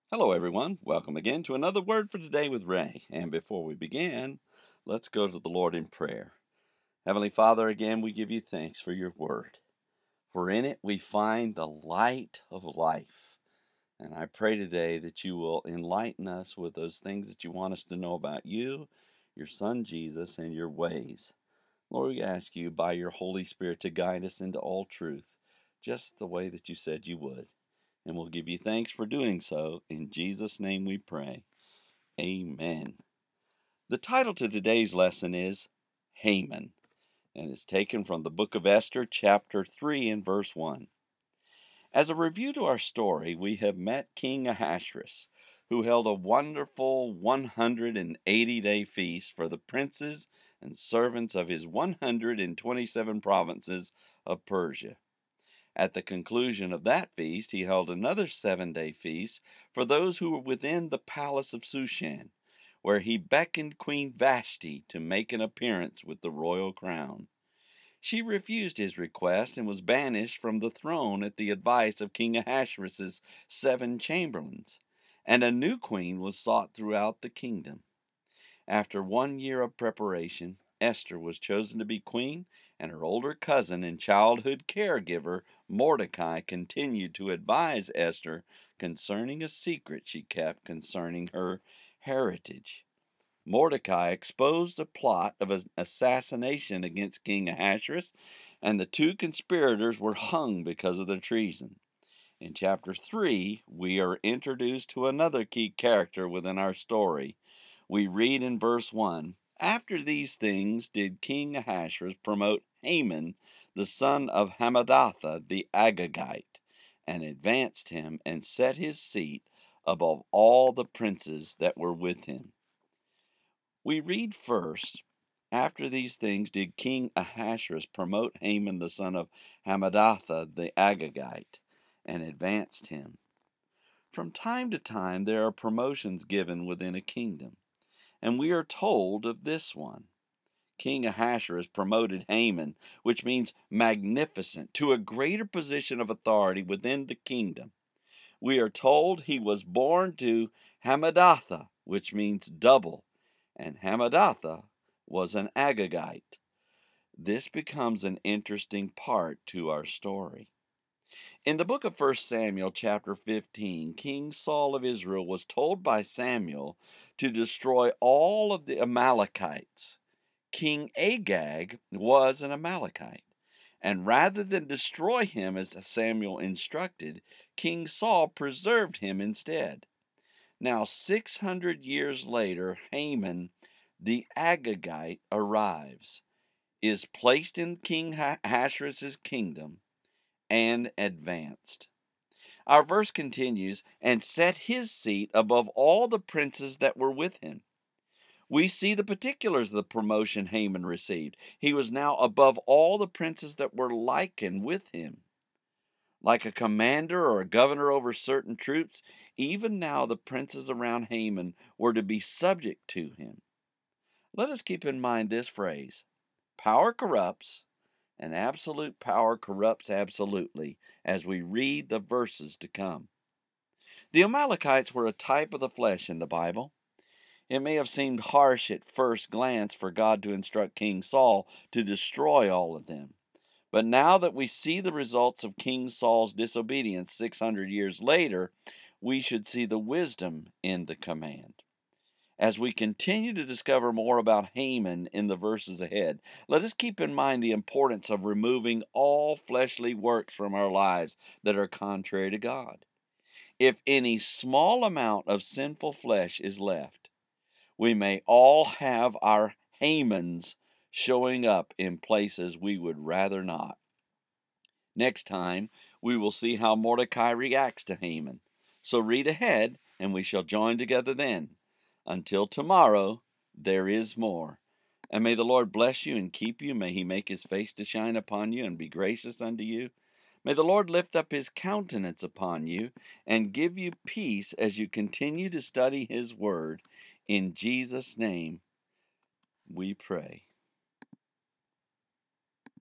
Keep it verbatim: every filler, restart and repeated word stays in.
Hello, everyone. Welcome again to another Word for Today with Ray. And before we begin, let's go to the Lord in prayer. Heavenly Father, again, we give you thanks for your Word, for in it we find the light of life. And I pray today that you will enlighten us with those things that you want us to know about you, your Son Jesus, and your ways. Lord, we ask you by your Holy Spirit to guide us into all truth, just the way that you said you would. And we'll give you thanks for doing so. In Jesus' name we pray. Amen. The title to today's lesson is Haman, and it's taken from the book of Esther, chapter three, and verse one. As a review to our story, we have met King Ahasuerus, who held a wonderful one hundred eighty day feast for the princes and servants of his one hundred twenty-seven provinces of Persia. At the conclusion of that feast, he held another seven day feast for those who were within the palace of Shushan, where he beckoned Queen Vashti to make an appearance with the royal crown. She refused his request and was banished from the throne at the advice of King Ahasuerus' seven chamberlains, and a new queen was sought throughout the kingdom. After one year of preparation, Esther was chosen to be queen, and her older cousin and childhood caregiver, Mordecai, continued to advise Esther concerning a secret she kept concerning her heritage. Mordecai exposed a plot of an assassination against King Ahasuerus, and the two conspirators were hung because of their treason. In chapter three, we are introduced to another key character within our story. We read in verse one, After these things did King Ahasuerus promote Haman, the son of Hammedatha the Agagite, and advanced him and set his seat above all the princes that were with him. We read first, After these things did King Ahasuerus promote Haman the son of Hammedatha the Agagite, and advanced him. From time to time there are promotions given within a kingdom, and we are told of this one. King Ahasuerus promoted Haman, which means magnificent, to a greater position of authority within the kingdom. We are told he was born to Hammedatha, which means double, and Hammedatha was an Agagite. This becomes an interesting part to our story. In the book of First Samuel, chapter fifteen, King Saul of Israel was told by Samuel to destroy all of the Amalekites. King Agag was an Amalekite, and rather than destroy him as Samuel instructed, King Saul preserved him instead. Now, six hundred years later, Haman the Agagite arrives, is placed in King Ahasuerus' kingdom, and advanced. Our verse continues, and set his seat above all the princes that were with him. We see the particulars of the promotion Haman received. He was now above all the princes that were like and with him. Like a commander or a governor over certain troops, even now the princes around Haman were to be subject to him. Let us keep in mind this phrase, power corrupts, and absolute power corrupts absolutely, as we read the verses to come. The Amalekites were a type of the flesh in the Bible. It may have seemed harsh at first glance for God to instruct King Saul to destroy all of them. But now that we see the results of King Saul's disobedience six hundred years later, we should see the wisdom in the command. As we continue to discover more about Haman in the verses ahead, let us keep in mind the importance of removing all fleshly works from our lives that are contrary to God. If any small amount of sinful flesh is left, we may all have our Hamans showing up in places we would rather not. Next time, we will see how Mordecai reacts to Haman. So read ahead, and we shall join together then. Until tomorrow, there is more. And may the Lord bless you and keep you. May he make his face to shine upon you and be gracious unto you. May the Lord lift up his countenance upon you and give you peace as you continue to study his word. In Jesus' name we pray.